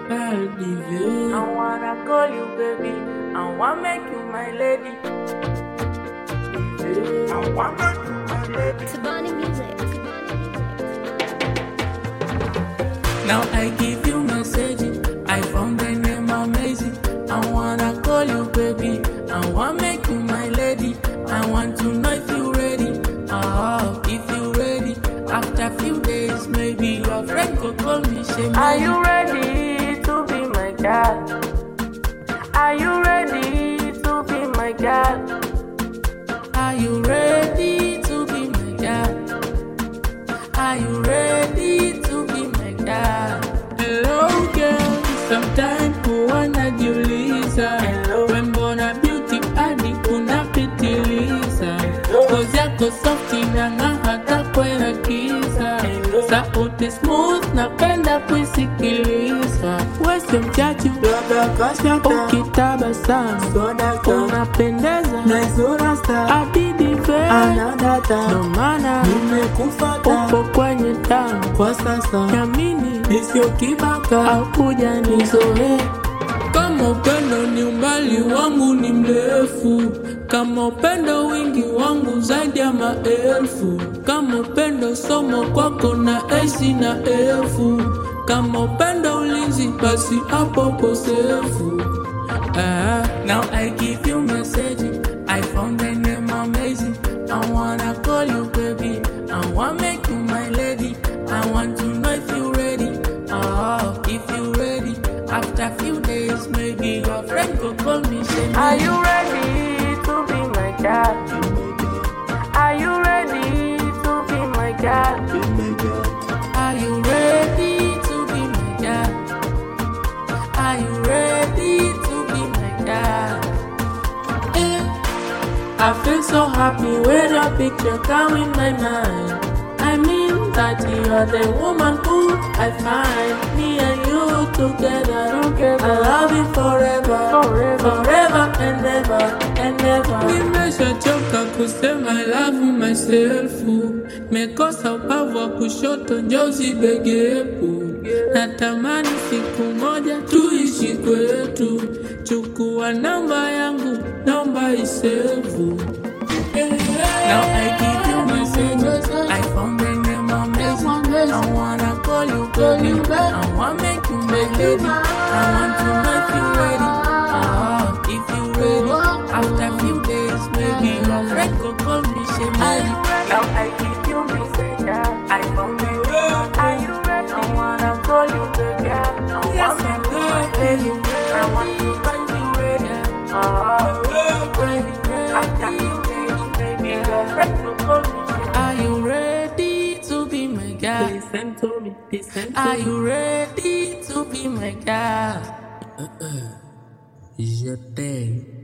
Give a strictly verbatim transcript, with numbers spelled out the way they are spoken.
L D V. I wanna call you baby, I wanna make you my lady. I wanna make you my lady. Tabani music. Now I give you message, I found the name amazing. I wanna call you baby, I wanna make you my lady. I want to know if you ready, oh, if you ready. After few days, maybe your friend could call me, say, Are you ready to be my girl? Are you ready to be my girl? Are you ready to be my girl? Are you ready to be my girl? Hello girl, sometimes kuona jiuliza, when bona beauty hadi kuna pitiliza. Ngozi yako soft inang'aa hata kwenye giza. Sauti smooth napenda kuisikiliza. Wewe sio mchachu, ukitabasamu unapendeza. Habibi ndo maana upo kwenye damu. Kwa sasa niamini nisio kibaka au kuja nizoe. Kama upendo ni umbali wangu ni mrefu, kama upendo wingi wangu zaidi ya maelfu, kama upendo somo kwako na esi na elfu, kama upendo ulinzi basi hapo kosefu. Ah, now I give you message, I found the name amazing. I wanna call you baby, I wanna make you my lady. I want to know if you ready, oh, if you ready. After few days, maybe your friend could call me, say, Are you ready to be my girl? Are you ready to be my girl? are you ready to be my girl? Are you ready to be my girl? Eh. I feel so happy when your picture come in my mind. I mean that you're the woman who I find. Me and you together, I love you forever, forever, forever and ever, and ever. Nimeshachoka kusema I love myself. Mekosa ubavu wa kushoto njozi begepu. Natamani siku moja tuishi kwetu. Chukua namba yangu, namba isevu. Now I give you messages, I found the name amazing. I wanna call you baby, I wanna make you my lady. I want to know if you ready, oh, if you ready. After few days, maybe your friend could call me, say, Mary. Now I give you message, I found the name. Are you ready? I wanna call you baby, I wanna make you my lady. I want to know if you ready, oh, ready. After few days, maybe your friend could call me, say, Are you ready to be my girl? listen to me, listen to Are me. you ready to be my girl? Je t'aime.